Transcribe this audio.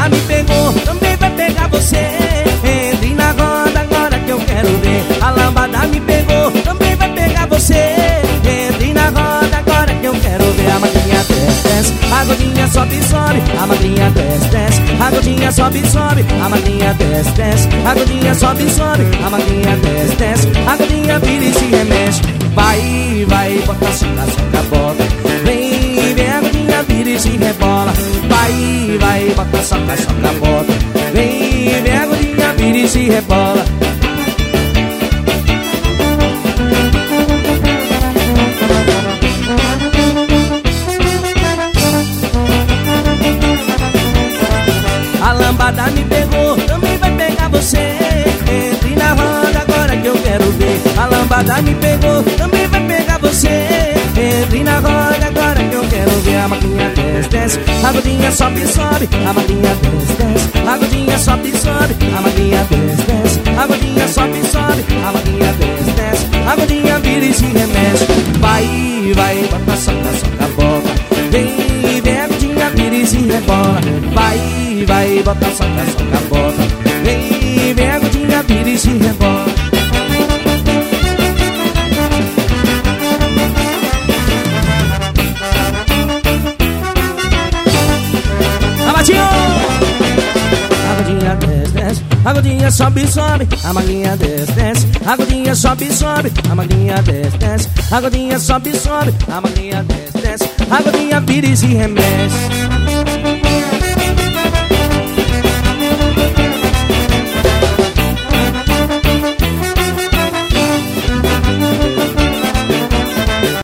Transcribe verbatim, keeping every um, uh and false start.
lambada me pegou, também vai pegar você. Entre na roda agora que eu quero ver. A lambada me pegou, também vai pegar você. Entre na roda agora que eu quero ver. A magrinha desce, desce, a gordinha sobe, sobe. A magrinha desce, desce, a gordinha sobe, sobe. A magrinha desce, desce, a gordinha sobe, sobe. A magrinha desce, desce, a gordinha vira e se remexe. Vai, vai, bota, soca, soca, bota. Vem, vem, a gordinha vira e se rebola. Vai, vai, bota, soca, soca, bota. Vem, vem, a gordinha vira e se rebola. A lambada me pegou, também vai pegar você. Entre na roda agora que eu quero ver. A lambada me pegou, também vai pegar você. Entre na roda agora que eu quero ver. A magrinha desce, desce, a gordinha sobe, sobe. A magrinha desce, desce, a gordinha sobe, sobe. A magrinha desce, desce, a gordinha sobe, sobe. A magrinha desce, desce, a gordinha vira e se remexe. Vai, vai, bota, soca, soca, boca. Vem, vem, a gordinha vira e se rebola. Vai, vai, bota, soca, soca, bota. Vem, vem, a gordinha vira e se rebola. A gordinha desce, desce, a gordinha sobe, sobe. A magrinha desce, desce, a gordinha sobe, sobe. A magrinha desce, desce, a gordinha sobe, sobe. A magrinha desce, desce, a gordinha vira e se remexe.